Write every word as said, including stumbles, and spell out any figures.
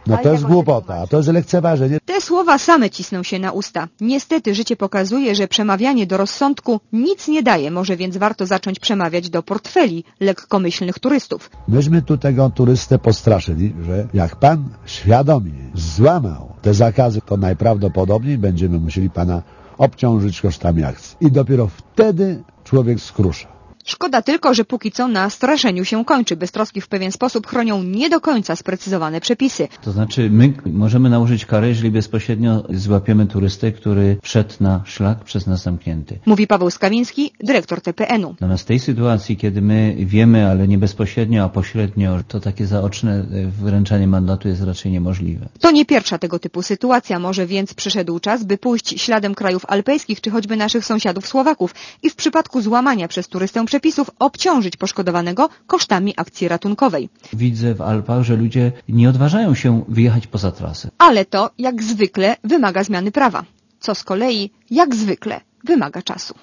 No to jest głupota, to jest lekceważenie. Te słowa same cisną się na usta. Niestety życie pokazuje, że przemawianie do rozsądku nic nie daje, może więc warto zacząć przemawiać do portfeli lekkomyślnych turystów. Myśmy tu tego turystę postraszyli, że jak pan świadomie złamał te zakazy, to najprawdopodobniej będziemy musieli pana obciążyć kosztami akcji. I dopiero wtedy człowiek skrusza. Szkoda tylko, że póki co na straszeniu się kończy. Beztroski w pewien sposób chronią nie do końca sprecyzowane przepisy. To znaczy my możemy nałożyć karę, jeżeli bezpośrednio złapiemy turystę, który wszedł na szlak przez nas zamknięty. Mówi Paweł Skawiński, dyrektor T P N u. Natomiast w tej sytuacji, kiedy my wiemy, ale nie bezpośrednio, a pośrednio, to takie zaoczne wręczanie mandatu jest raczej niemożliwe. To nie pierwsza tego typu sytuacja. Może więc przyszedł czas, by pójść śladem krajów alpejskich, czy choćby naszych sąsiadów Słowaków i w przypadku złamania przez turystę przepisów obciążyć poszkodowanego kosztami akcji ratunkowej. Widzę w Alpach, że ludzie nie odważają się wyjechać poza trasę. Ale to, jak zwykle, wymaga zmiany prawa, co z kolei, jak zwykle, wymaga czasu.